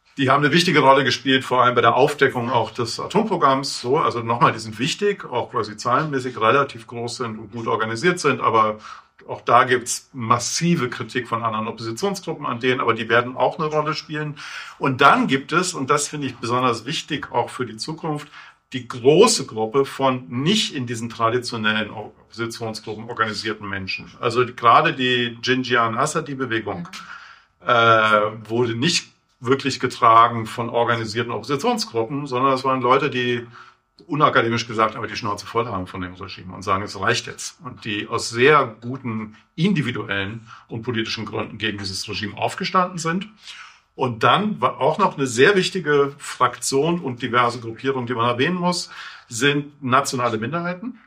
Die haben eine wichtige Rolle gespielt, vor allem bei der Aufdeckung auch des Atomprogramms. So, also nochmal, die sind wichtig, auch weil sie zahlenmäßig relativ groß sind und gut organisiert sind. Aber auch da gibt's massive Kritik von anderen Oppositionsgruppen an denen, aber die werden auch eine Rolle spielen. Und dann gibt es, und das finde ich besonders wichtig auch für die Zukunft, die große Gruppe von nicht in diesen traditionellen Oppositionsgruppen organisierten Menschen. Also die, gerade die Jinjian-Assadi-Bewegung äh, wurde nicht wirklich getragen von organisierten Oppositionsgruppen, sondern es waren Leute, die unakademisch gesagt aber die Schnauze voll haben von dem Regime und sagen, es reicht jetzt. Und die aus sehr guten individuellen und politischen Gründen gegen dieses Regime aufgestanden sind. Und dann war auch noch eine sehr wichtige Fraktion und diverse Gruppierung, die man erwähnen muss, sind nationale Minderheiten,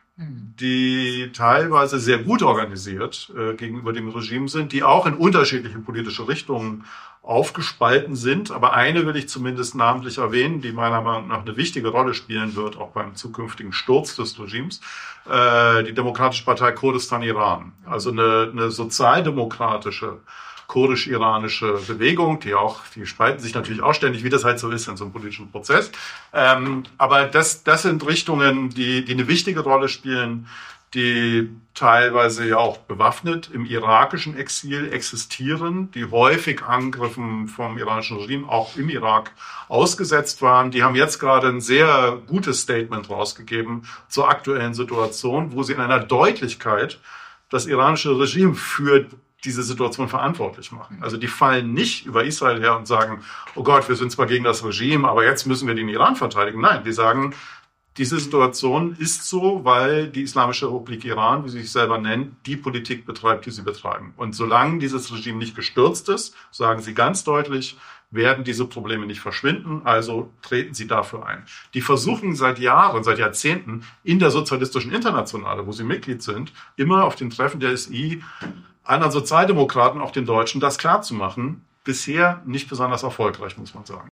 die teilweise sehr gut organisiert äh, gegenüber dem Regime sind, die auch in unterschiedliche politische Richtungen aufgespalten sind. Aber eine will ich zumindest namentlich erwähnen, die meiner Meinung nach eine wichtige Rolle spielen wird, auch beim zukünftigen Sturz des Regimes, äh, die Demokratische Partei Kurdistan-Iran. Also eine, eine sozialdemokratische kurdisch-iranische Bewegung, die auch, die spalten sich natürlich auch ständig, wie das halt so ist in so einem politischen Prozess. Ähm, aber das, das sind Richtungen, die, die eine wichtige Rolle spielen, die teilweise ja auch bewaffnet im irakischen Exil existieren, die häufig Angriffen vom iranischen Regime auch im Irak ausgesetzt waren. Die haben jetzt gerade ein sehr gutes Statement rausgegeben zur aktuellen Situation, wo sie in einer Deutlichkeit das iranische Regime für diese Situation verantwortlich machen. Also die fallen nicht über Israel her und sagen, oh Gott, wir sind zwar gegen das Regime, aber jetzt müssen wir den Iran verteidigen. Nein, die sagen, diese Situation ist so, weil die Islamische Republik Iran, wie sie sich selber nennt, die Politik betreibt, die sie betreiben. Und solange dieses Regime nicht gestürzt ist, sagen sie ganz deutlich, werden diese Probleme nicht verschwinden, also treten sie dafür ein. Die versuchen seit Jahren, seit Jahrzehnten in der Sozialistischen Internationale, wo sie Mitglied sind, immer auf den Treffen der S I anderen Sozialdemokraten, auch den Deutschen, das klarzumachen. Bisher nicht besonders erfolgreich, muss man sagen.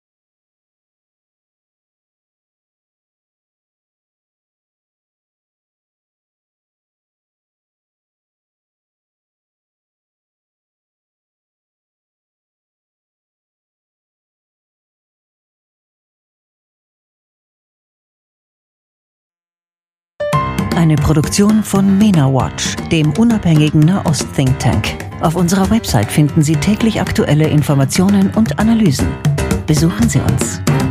Eine Produktion von MENA Watch, dem unabhängigen Nahost-Think Tank. Auf unserer Website finden Sie täglich aktuelle Informationen und Analysen. Besuchen Sie uns.